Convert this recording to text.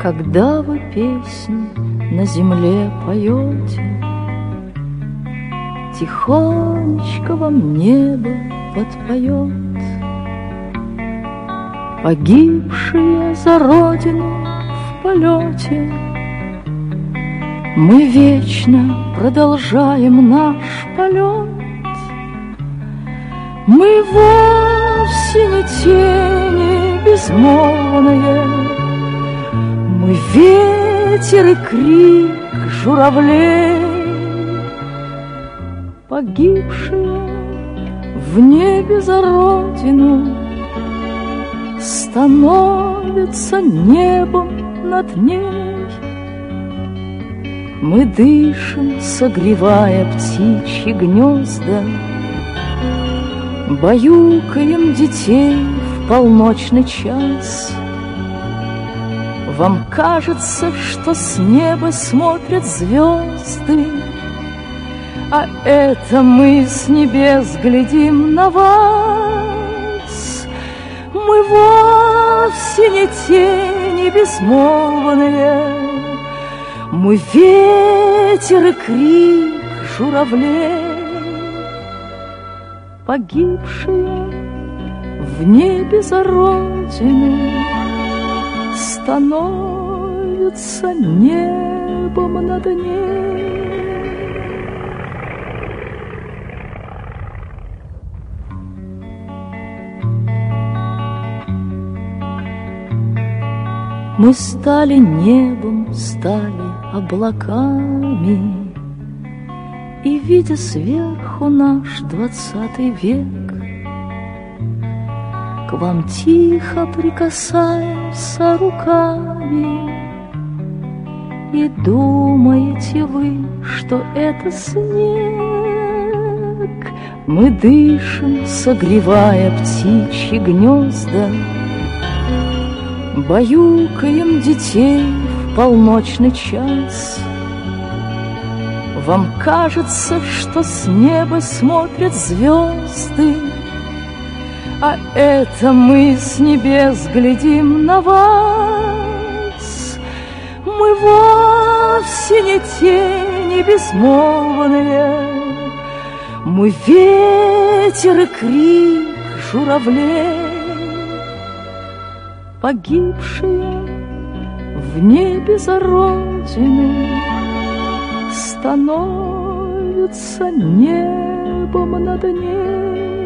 Когда вы песни на земле поете, тихонечко вам небо подпоет. Погибшие за родину в полете, мы вечно продолжаем наш полет. Мы вовсе не тени безмолвные, мы ветер и крик журавлей. Погибшие в небе за родину становятся небом над ней. Мы дышим, согревая птичьи гнезда, баюкаем детей в полночный час. Вам кажется, что с неба смотрят звезды, а это мы с небес глядим на вас. Мы вовсе не тени безмолвные, мы ветер и крик журавлей. Погибшие в небе за родину становятся небом над ней. Мы стали небом, стали облаками, и, видя сверху наш 20 век, к вам тихо прикасаемся руками. И думаете вы, что это снег? Мы дышим, согревая птичьи гнезда, баюкаем детей в полночный час. Вам кажется, что с неба смотрят звезды, а это мы с небес глядим на вас. Мы вовсе не тени безмолвные, мы ветер и крик журавлей. Погибшие в небе за родину становятся небом над ней.